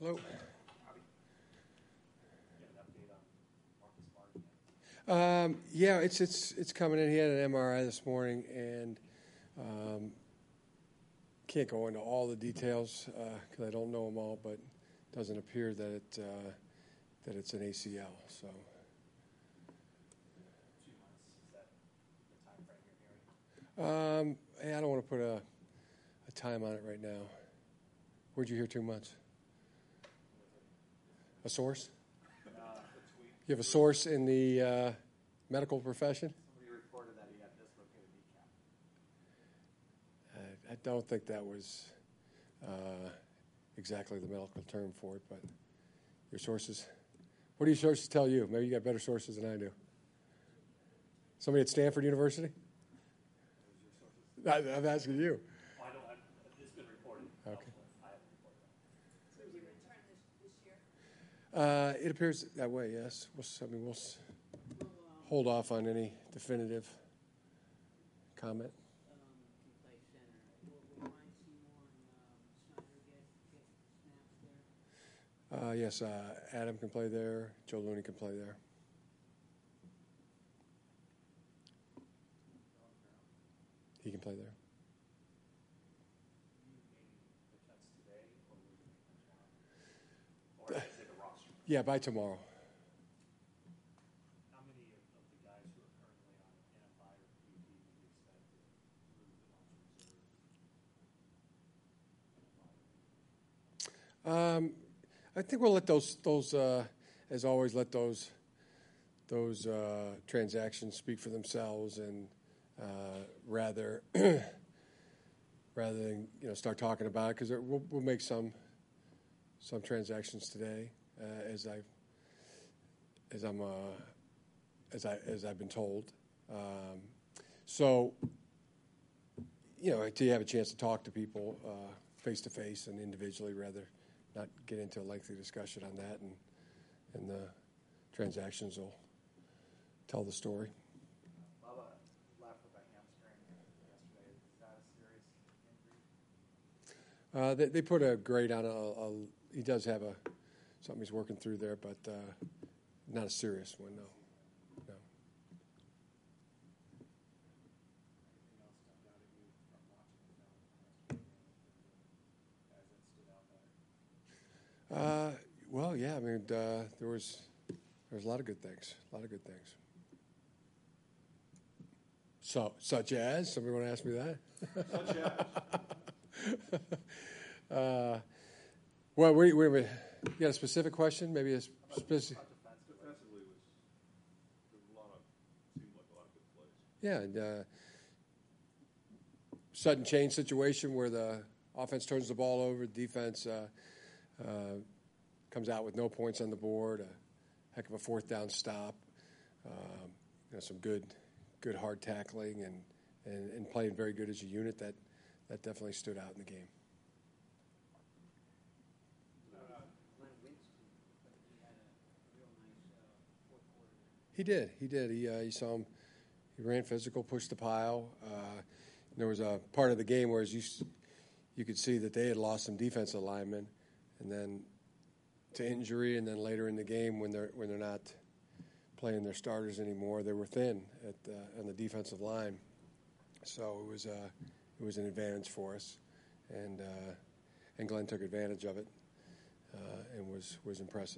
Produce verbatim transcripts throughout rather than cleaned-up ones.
Hello. Um, yeah, it's it's it's coming in. He had an M R I this morning, and um, can't go into all the details because uh, I don't know them all. But it doesn't appear that it uh, that it's an A C L. So. Um, hey, I don't want to put a, a time on it right now. Where'd you hear two months? A source? You have a source in the uh, medical profession? Somebody reported that he had dislocated kneecap. I, I don't think that was uh, exactly the medical term for it, but your sources. What do your sources tell you? Maybe you got better sources than I do. Somebody at Stanford University? I, I'm asking you. Well, I don't, I've, it's been reported. Okay. I haven't reported that. So will you return this, this year? Uh, it appears that way, yes. We'll, I mean, we'll s- hold off on any definitive comment. Um, can play center. Will, will Ryan Seymour and um, Schneider get, get snaps there? Uh, yes, uh, Adam can play there. Joe Looney can play there. He can play there. If that's today, or will you make that tomorrow? Or is it a roster? Yeah, by tomorrow. How many of, of the guys who are currently on N F I or P P do you expect to move them onto reserve? Um, I think we'll let those those uh, as always let those those uh, transactions speak for themselves, and uh, rather rather than you know start talking about it, because we'll, we'll make some some transactions today uh, as I as I'm uh, as I as I've been told. Um, so you know, until you have a chance to talk to people face to face and individually, rather not get into a lengthy discussion on that, and and the transactions will tell the story. Bubba left with a hamstring yesterday. Is that a serious injury? Uh, they, they put a grade on a, a. He does have a something he's working through there, but uh, not a serious one. No, no. Anything else jumped out at you from watching the film yesterday as it stood out there? Uh, well, yeah. I mean, uh, there was there was a lot of good things. A lot of good things. So, such as somebody want to ask me that? Such as? uh, well, wait, wait a minute. You got a specific question? Maybe a specific. Defensively was there was a lot of seemed like a lot of good plays. Yeah, and, uh, sudden change situation where the offense turns the ball over, defense uh, uh, comes out with no points on the board, a heck of a fourth down stop, um, you know, some good, good hard tackling, and, and, and playing very good as a unit. That that definitely stood out in the game. Glenn Winston, but he had a real nice uh, fourth quarter there. He did. He did. He uh, you saw him. He ran physical, pushed the pile. Uh, there was a part of the game where you you could see that they had lost some defensive linemen, and then to injury, and then later in the game when they're when they're not playing their starters anymore, they were thin at uh, on the defensive line. So it was uh, it was an advantage for us, and uh, and Glenn took advantage of it uh, and was was impressive.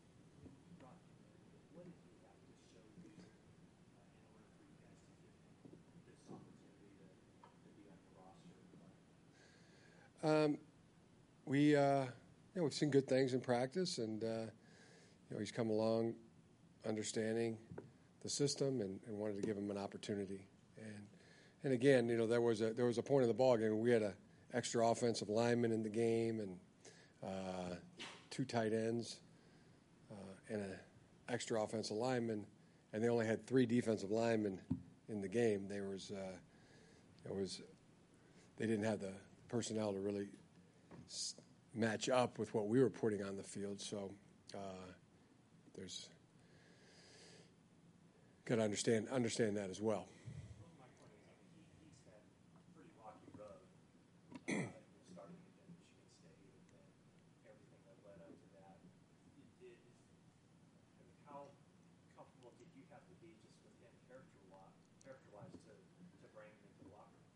What did he have to show you uh, in order for you guys to give him this opportunity to, to be on the roster and play? Um, we, uh, you know, we've seen good things in practice, and uh, you know, he's come along, understanding the system, and, and wanted to give him an opportunity. And and again, you know, there was a there was a point in the ball game where we had a extra offensive lineman in the game, and uh, two tight ends, uh, and an extra offensive lineman, and they only had three defensive linemen in the game. There was uh, there was they didn't have the personnel to really s- match up with what we were putting on the field. So uh, there's got to understand understand that as well. My point is, I mean, he, he's had a pretty rocky road, uh, you know, starting again at Michigan State, and then everything that led up to how comfortable did you have to be just with him character lo- character-wise to, to bring him into the locker room?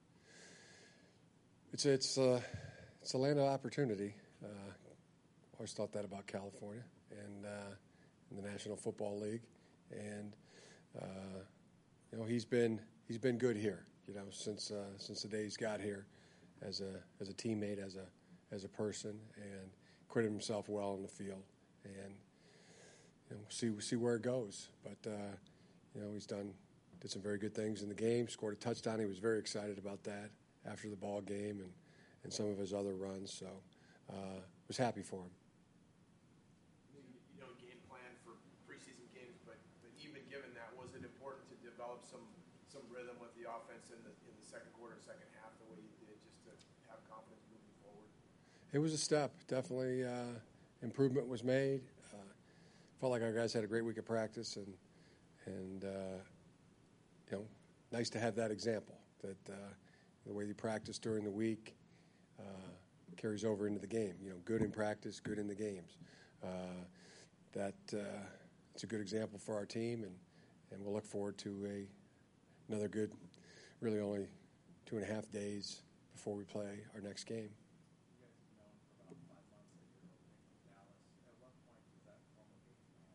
It's it's uh, it's a land of opportunity. Uh, always thought that about California and uh, in the National Football League, and uh, you know he's been he's been good here. You know since uh, since the day he's got here, as a as a teammate, as a as a person, and acquitted himself well in the field. And you know, we'll see we'll see where it goes. But uh, you know he's done did some very good things in the game. Scored a touchdown. He was very excited about that after the ball game and, and some of his other runs. So uh, was happy for him. You know, game plan for preseason games, but, but even given that, was it important to develop some some rhythm with the offense in the in the second quarter, second half, the way you did, just to have confidence moving forward? It was a step. Definitely uh, improvement was made. Uh, felt like our guys had a great week of practice, and and uh, you know, nice to have that example that uh, the way you practice during the week uh, carries over into the game. You know, good in practice, good in the games. Uh, that uh, it's a good example for our team, and, and we'll look forward to a another good, really only two and a half days before we play our next game. You guys have known for about five months that you're opening with Dallas. At what point does that formal game plan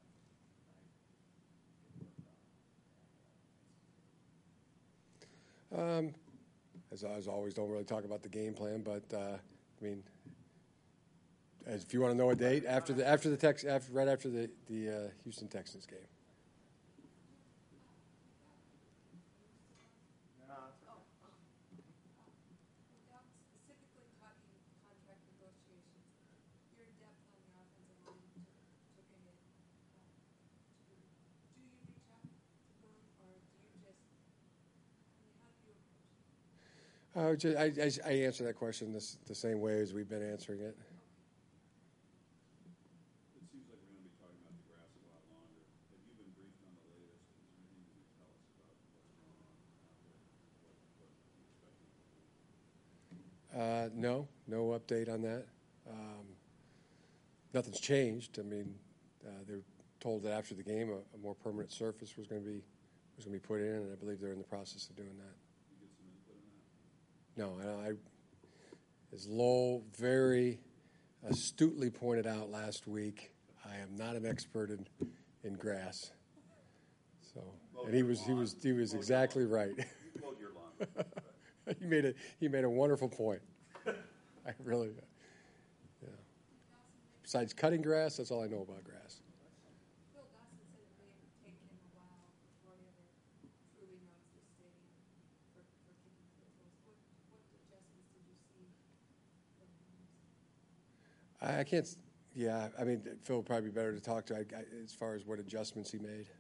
like, get worked on? Um, as, as always, don't really talk about the game plan, but uh, I mean, as if you want to know a date after the after the Tex after right after the the uh, Houston Texans game. No, that's okay. Without specifically talking contract negotiations, your depth on the offensive line took, took a hit. Uh, do, do you reach out to Boone, or do you just, I mean, how do you approach it? Uh, ju- I, I, I answer that question this, the same way as we've been answering it. It seems like we're going to be talking about the grass a lot longer. Have you been briefed on the latest? Is there anything you can tell us about what's going on out there? What, what you're expecting? Uh, no, no update on that. Um, nothing's changed. I mean, uh, they're told that after the game, a, a more permanent surface was going to be was going to be put in, and I believe they're in the process of doing that. You get some input on that? No, I, I as Lowell very astutely pointed out last week, I am not an expert in, in grass. So, and he was he was he was exactly right. You mowed your lawn. he made a he made a wonderful point. I really, yeah. Besides cutting grass, that's all I know about grass. Phil Dawson said it may take him a while before he ever truly knows the stadium for, for kicking field goals. What, what adjustments did you see from him? I, I can't. s- Yeah, I mean, Phil would probably be better to talk to I, I, as far as what adjustments he made.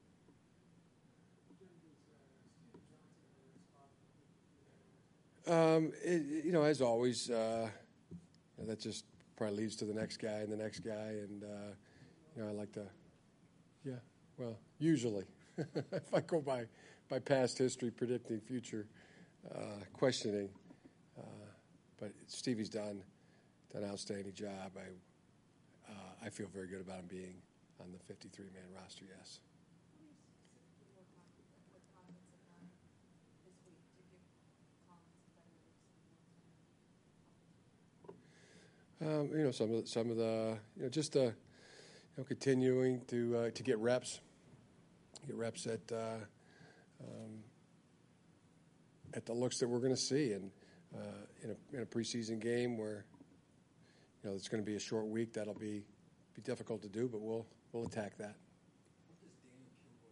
Um, it, you know, as always, uh, that just probably leads to the next guy and the next guy, and uh, you know, I like to, yeah, well, usually, if I go by by past history, predicting future, uh, questioning, uh, but Stevie's done done an outstanding job. I uh, I feel very good about him being on the fifty-three man roster. Yes. How do you specifically work on with the, with the offensive line this week to give Collins better looks and more time? Um, you know, some of the, some of the you know just uh, you know continuing to uh, to get reps, get reps at uh, um, at the looks that we're going to see, and uh, in a in a preseason game where you know it's going to be a short week, that'll be be difficult to do, but we'll we'll attack that. What does Daniel Kilgore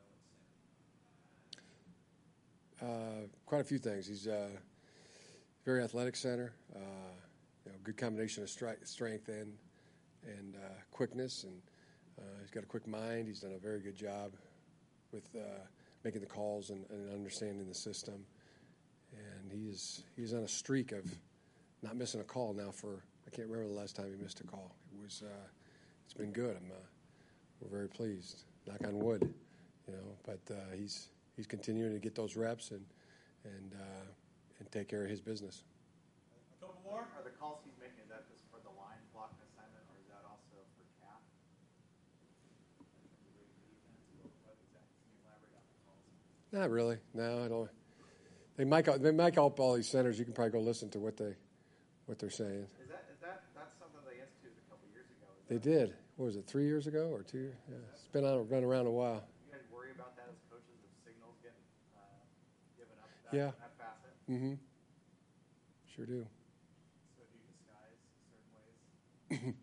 do well at center? Uh, quite a few things. He's a very athletic center. Uh, you know, good combination of stri- strength and and uh, quickness, and uh, he's got a quick mind. He's done a very good job with uh, making the calls and, and understanding the system. And he's he's on a streak of not missing a call now for I can't remember the last time he missed a call. It was uh, it's been good. I'm uh, we're very pleased. Knock on wood, you know. But uh, he's he's continuing to get those reps and and uh, and take care of his business. A couple more? Are the calls he's making, is that just for the line blocking assignment, or is that also for Cap? Not really. No, I don't. They mic up, they mic up all these centers. You can probably go listen to what they what they're saying. Is that is that that's something they instituted a couple years ago? Is They that, did. What was it? Three years ago or two? years? Yeah, it's been on been around a while. You guys worry about that as coaches if signals get uh, given up that, Yeah. that facet? Mm-hmm. Sure do. So do you disguise certain ways to avoid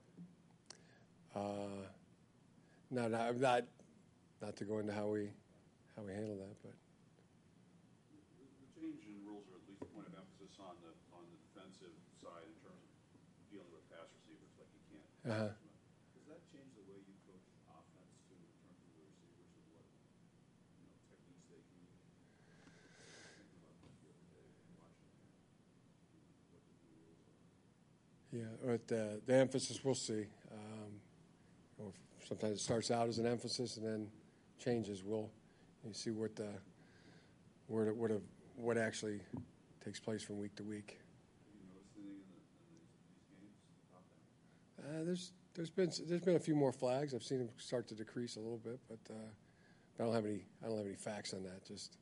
it? Uh, no, no, I'm not not to go into how we how we handle that, but The, the change in rules are at least a point of emphasis on the on the defensive side in terms of dealing with pass receivers, like you can't. Uh-huh. Does that change the way you coach offense too, in terms of the receivers and what you know techniques they can use? I was thinking about that the other day and watching you know, what the new rules are. yeah, but uh, the emphasis we'll see. Um, or sometimes it starts out as an emphasis and then changes. We'll you see what the where what a, what actually takes place from week to week. Have you noticed anything in, the, in these, these games about that? Uh, there's there's been there's been a few more flags. I've seen them start to decrease a little bit, but uh, I don't have any I don't have any facts on that. Just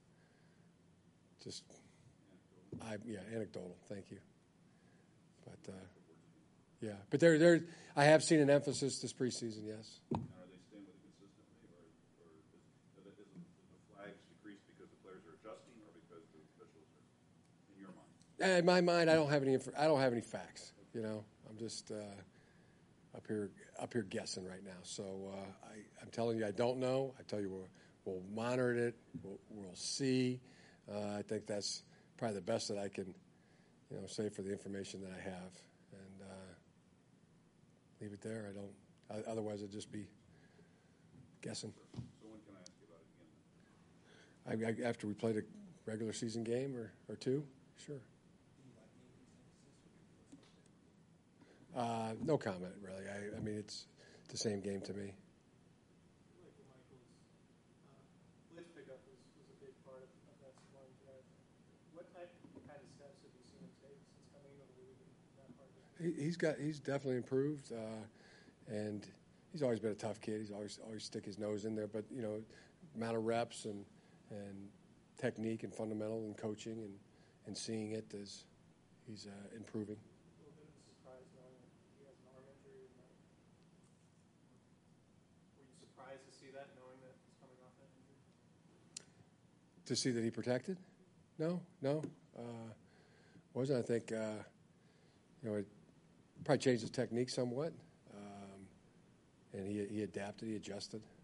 just I yeah anecdotal. Thank you. But uh, yeah, but there there I have seen an emphasis this preseason. Yes. And are they staying with it consistently, or, or is, is, it, is the flags decreased because the players are adjusting, or because the officials are, in your mind? In my mind, I don't have any inf- I don't have any facts. You know, I'm just uh, up here up here guessing right now. So uh, I, I'm telling you, I don't know. I tell you, we'll, we'll monitor it. We'll, we'll see. Uh, I think that's probably the best that I can, you know, say for the information that I have, and uh, leave it there. I don't. I, otherwise, it'd just be guessing. So when can I ask you about it again? I, I, after we played a regular season game or, or two, sure. Uh, no comment, really. I, I mean, it's the same game to me. Michael Michaels, uh, blitz pickup was, was a big part of, of that scoring drive. What type kind of steps have you seen him take since coming into the league in that part of it? He, he's got he's definitely improved, uh, and he's always been a tough kid. He's always always stick his nose in there, but you know, amount of reps and and technique and fundamental and coaching and, and seeing it as he's uh, improving. A little bit of a surprise knowing that he has an arm injury. And that. Were you surprised to see that, knowing that he's coming off that injury? To see that he protected? No, no, uh, wasn't. I think uh, you know it probably changed his technique somewhat, um, and he he adapted, he adjusted.